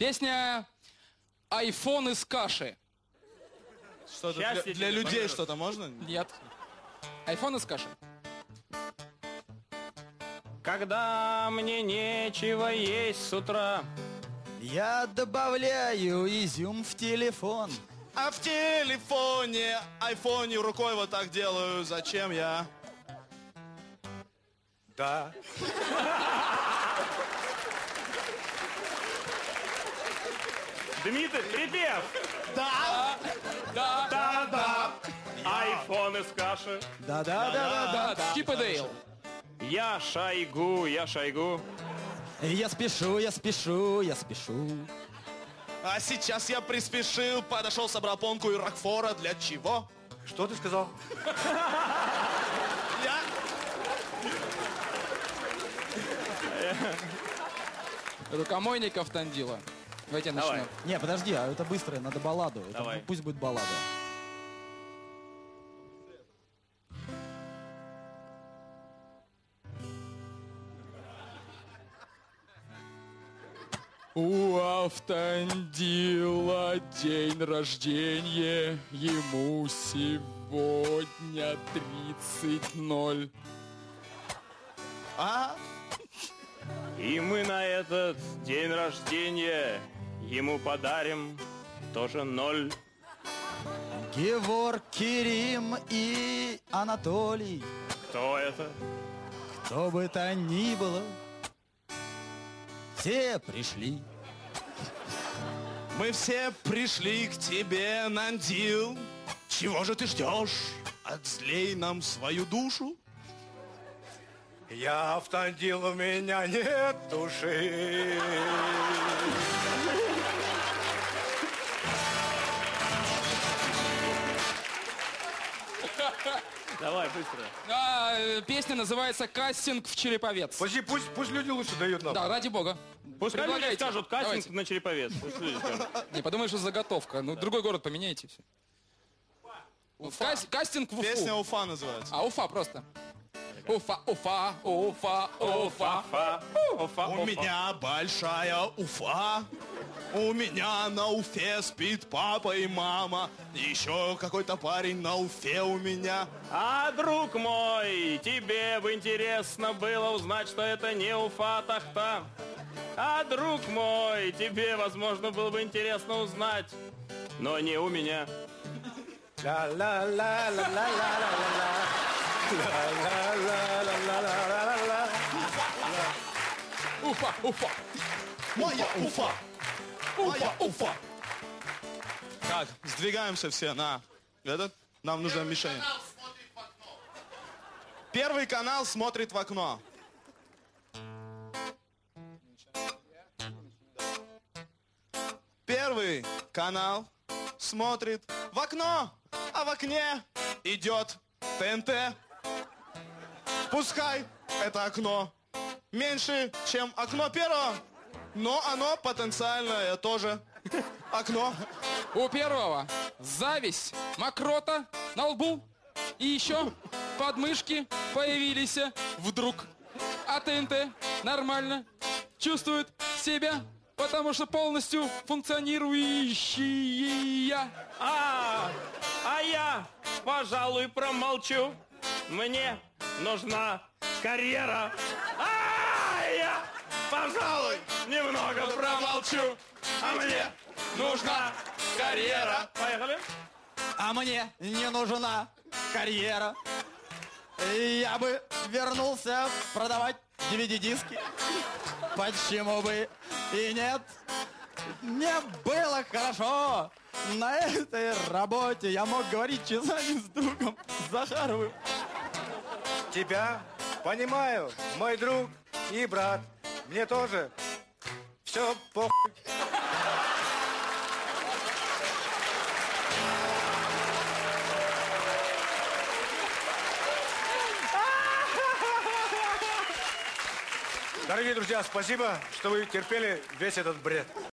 Песня «Айфон из каши». Что-то для людей что-то можно? Нет. «Айфон из каши». Когда мне нечего есть с утра, я добавляю изюм в телефон. А в телефоне, айфоне рукой вот так делаю. Зачем я? Да. Дмитрий, припев! Да. Да. Айфон из каши. Да. Чип и Дейл. Я Шойгу. Я спешу. А сейчас я приспешил, подошел, собрал понку и рокфора. Для чего? Что ты сказал? Я... Рукомойников Тандила. Давайте Давай. начнем. Не, подожди, а это быстрое, надо балладу. Давай. Это, пусть будет баллада. У Автандила день рождения, ему сегодня 30:00. А? И мы на этот день рождения ему подарим тоже 0. Геворг, Керим и Анатолий. Кто это? Кто бы то ни было, все пришли. Мы все пришли к тебе, Нандил. Чего же ты ждешь? Отзлей нам свою душу. Я Автандил, у меня нет души. Давай, быстро. Песня называется «Кастинг в Череповец». Подожди, пусть люди лучше дают нам. Да, ради бога. Пускай люди Предлагайте. скажут кастинг Давайте. на Череповец. Пусть люди скажут. Не, подумай, что заготовка. Ну, другой город поменяйте. Все. Кастинг в Уфу. Песня Уфа называется. А Уфа просто. Уфа. У меня большая Уфа. У меня на Уфе спит папа и мама. Еще какой-то парень на Уфе у меня. А, друг мой, тебе бы интересно было узнать, что это не Уфа, а Тахта. А, друг мой, тебе, возможно, было бы интересно узнать, но не у меня. Уфа. Моя Уфа. Моя Уфа. Так, сдвигаемся все на этот. Нам нужна мишень. Первый канал смотрит в окно. Первый канал смотрит в окно, а в окне идет ТНТ. Пускай это окно меньше, чем окно первого, но оно потенциальное тоже окно. У первого зависть, мокрота на лбу и еще подмышки появились вдруг. А ТНТ нормально чувствует себя, потому что полностью функционирующая. А я, пожалуй, промолчу. Мне нужна карьера. Я, пожалуй, немного промолчу. А мне нужна карьера. Поехали. А мне не нужна карьера. Я бы вернулся продавать DVD-диски. Почему бы и нет? Мне было хорошо. На этой работе я мог говорить часами с другом Захаровым. Тебя понимаю, мой друг и брат. Мне тоже все похуй. Дорогие друзья, спасибо, что вы терпели весь этот бред.